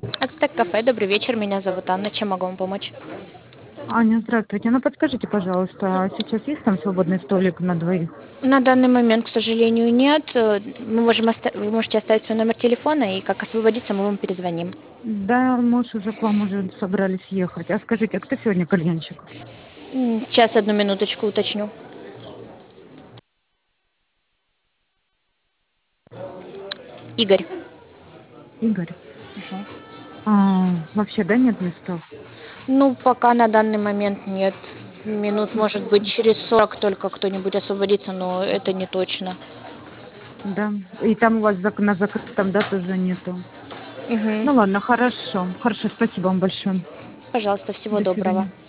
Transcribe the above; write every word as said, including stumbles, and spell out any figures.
Ацтек кафе, добрый вечер, меня зовут Анна, чем могу вам помочь? Аня, здравствуйте. Ну, подскажите, пожалуйста, а сейчас есть там свободный столик на двоих? На данный момент, к сожалению, нет. Э, Мы можем оста- Вы можете оставить свой номер телефона, и как освободиться, мы вам перезвоним. Да, муж уже к вам уже собрались ехать. А скажите, а кто сегодня кальянщик? М, Сейчас, одну минуточку уточню. Игорь. Игорь. Мгм. А, вообще, да, нет местов? Ну, пока на данный момент нет. Минут, может быть, через сорок только кто-нибудь освободится, но это не точно. Да. И там у вас зак- на закрытом, да, тоже нету. Мгм. Ну ладно, хорошо. Хорошо, спасибо вам большое. Пожалуйста, всего До доброго. свидания.